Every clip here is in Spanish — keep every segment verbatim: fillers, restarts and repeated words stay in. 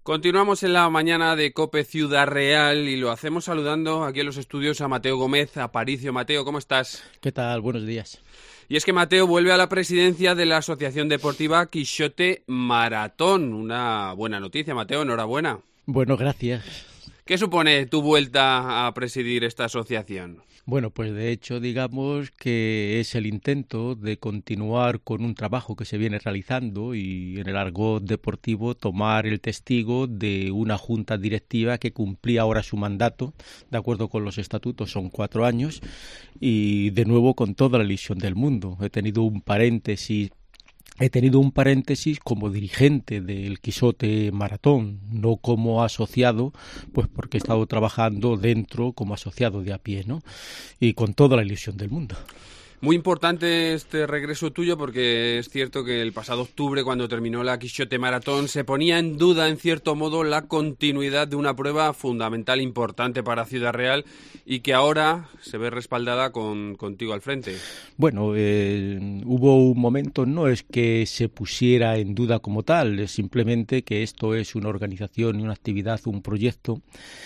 Continuamos en la mañana de COPE Ciudad Real y lo hacemos saludando aquí en los estudios a Mateo Gómez Aparicio. Mateo, ¿cómo estás? ¿Qué tal? Buenos días. Y es que Mateo vuelve a la presidencia de la Asociación Deportiva Quixote Maratón. Una buena noticia, Mateo, enhorabuena. Bueno, gracias. ¿Qué supone tu vuelta a presidir esta asociación? Bueno, pues de hecho digamos que es el intento de continuar con un trabajo que se viene realizando y en el argot deportivo tomar el testigo de una junta directiva que cumplía ahora su mandato, de acuerdo con los estatutos son cuatro años y de nuevo con toda la ilusión del mundo. He tenido un paréntesis He tenido un paréntesis como dirigente del Quixote Maratón, no como asociado, pues porque he estado trabajando dentro como asociado de a pie, ¿no? Y con toda la ilusión del mundo. Muy importante este regreso tuyo porque es cierto que el pasado octubre, cuando terminó la Quixote Maratón, se ponía en duda, en cierto modo, la continuidad de una prueba fundamental, importante para Ciudad Real y que ahora se ve respaldada con, contigo al frente. Bueno, eh, hubo un momento, no es que se pusiera en duda como tal, es simplemente que esto es una organización, una actividad, un proyecto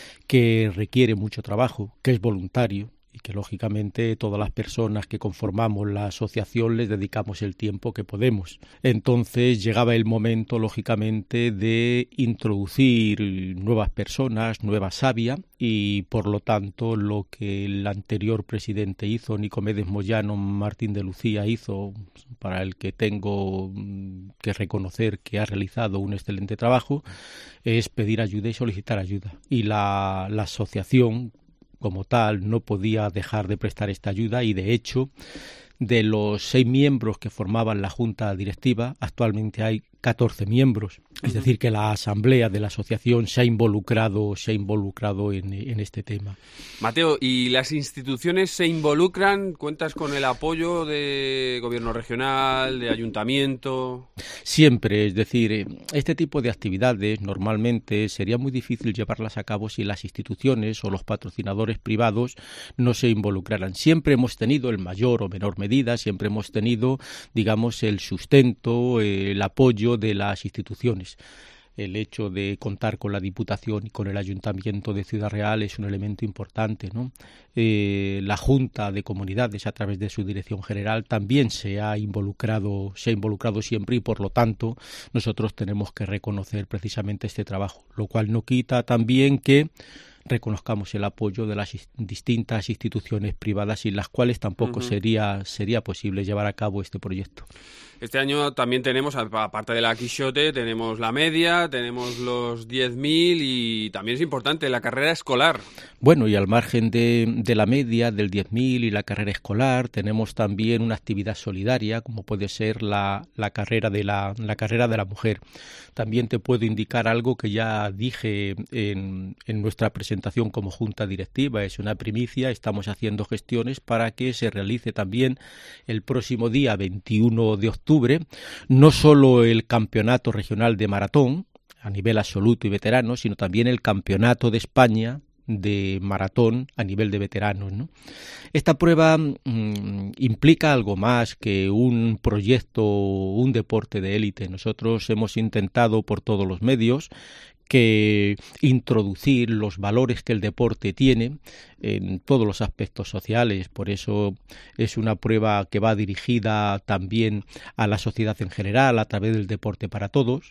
que requiere mucho trabajo, que es voluntario, y que lógicamente todas las personas que conformamos la asociación les dedicamos el tiempo que podemos. Entonces llegaba el momento, lógicamente, de introducir nuevas personas, nueva savia, y por lo tanto lo que el anterior presidente hizo, Nicomedes Moyano Martín de Lucía hizo, para el que tengo que reconocer que ha realizado un excelente trabajo, es pedir ayuda y solicitar ayuda. Y la, la asociación como tal no podía dejar de prestar esta ayuda y de hecho de los seis miembros que formaban la junta directiva actualmente hay catorce miembros, es decir que la asamblea de la asociación se ha involucrado se ha involucrado en, en este tema. Mateo, ¿y las instituciones se involucran? ¿Cuentas con el apoyo de gobierno regional, de ayuntamiento? Siempre, es decir, este tipo de actividades normalmente sería muy difícil llevarlas a cabo si las instituciones o los patrocinadores privados no se involucraran. Siempre hemos tenido, en mayor o menor medida, siempre hemos tenido, digamos, el sustento, el apoyo de las instituciones. El hecho de contar con la Diputación y con el Ayuntamiento de Ciudad Real es un elemento importante, ¿no? Eh, la Junta de Comunidades, a través de su Dirección General, también se ha involucrado, se ha involucrado siempre y, por lo tanto, nosotros tenemos que reconocer precisamente este trabajo, lo cual no quita también que reconozcamos el apoyo de las distintas instituciones privadas sin las cuales tampoco uh-huh. sería, sería posible llevar a cabo este proyecto. Este año también tenemos, aparte de la Quixote, tenemos la media, tenemos los diez mil y también es importante la carrera escolar. Bueno, y al margen de, de la media, del diez mil y la carrera escolar, tenemos también una actividad solidaria, como puede ser la, la, carrera, de la, la carrera de la mujer. También te puedo indicar algo que ya dije en, en nuestra presentación como Junta Directiva, es una primicia, estamos haciendo gestiones para que se realice también el próximo día veintiuno de octubre, no solo el campeonato regional de maratón a nivel absoluto y veterano, sino también el campeonato de España de maratón a nivel de veteranos, ¿no? Esta prueba mmm, implica algo más que un proyecto, un deporte de élite. Nosotros hemos intentado por todos los medios que introducir los valores que el deporte tiene en todos los aspectos sociales. Por eso es una prueba que va dirigida también a la sociedad en general a través del deporte para todos,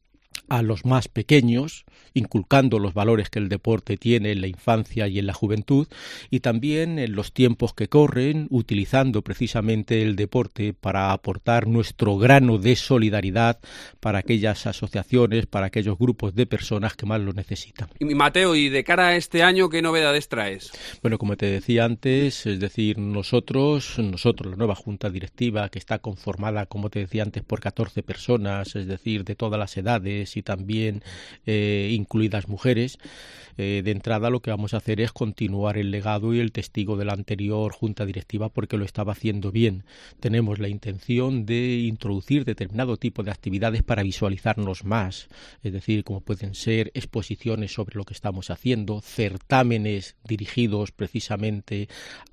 a los más pequeños, inculcando los valores que el deporte tiene en la infancia y en la juventud, y también en los tiempos que corren, utilizando precisamente el deporte para aportar nuestro grano de solidaridad para aquellas asociaciones, para aquellos grupos de personas que más lo necesitan. Y Mateo, y de cara a este año, ¿qué novedades traes? Bueno, como te decía antes, es decir, nosotros, nosotros, la nueva Junta Directiva, que está conformada, como te decía antes, por catorce personas, es decir, de todas las edades y también eh, incluidas mujeres, eh, de entrada lo que vamos a hacer es continuar el legado y el testigo de la anterior Junta Directiva porque lo estaba haciendo bien. Tenemos la intención de introducir determinado tipo de actividades para visualizarnos más, es decir, como pueden ser exposiciones sobre lo que estamos haciendo, certámenes dirigidos precisamente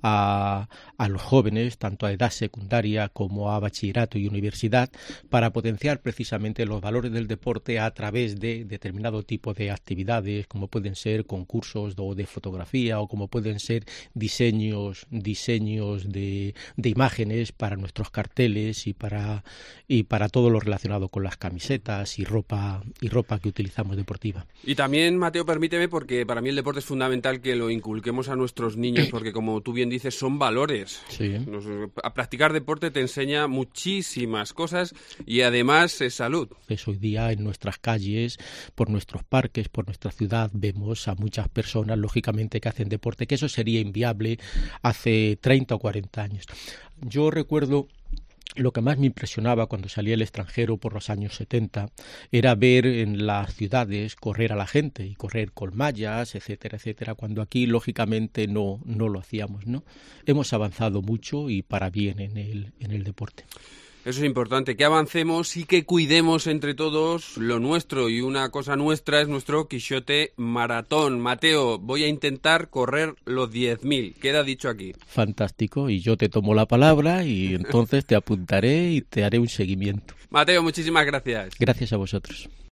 a, a los jóvenes, tanto a edad secundaria como a bachillerato y universidad, para potenciar precisamente los valores del deporte a a través de determinado tipo de actividades, como pueden ser concursos de, de fotografía o como pueden ser diseños, diseños de, de imágenes para nuestros carteles y para, y para todo lo relacionado con las camisetas y ropa, y ropa que utilizamos deportiva. Y también, Mateo, permíteme, porque para mí el deporte es fundamental que lo inculquemos a nuestros niños, porque como tú bien dices, son valores. Sí. Nos, a practicar deporte te enseña muchísimas cosas y además es salud. Pues hoy día en nuestras calles, por nuestros parques, por nuestra ciudad, vemos a muchas personas, lógicamente, que hacen deporte, que eso sería inviable hace treinta o cuarenta años. Yo recuerdo... Lo que más me impresionaba cuando salía al extranjero por los años setenta era ver en las ciudades correr a la gente y correr con mallas, etcétera, etcétera, cuando aquí lógicamente no, no lo hacíamos, ¿no? Hemos avanzado mucho y para bien en el, en el deporte. Eso es importante, que avancemos y que cuidemos entre todos lo nuestro. Y una cosa nuestra es nuestro Quixote Maratón. Mateo, voy a intentar correr los diez mil. Queda dicho aquí. Fantástico, y yo te tomo la palabra y entonces te apuntaré y te haré un seguimiento. Mateo, muchísimas gracias. Gracias a vosotros.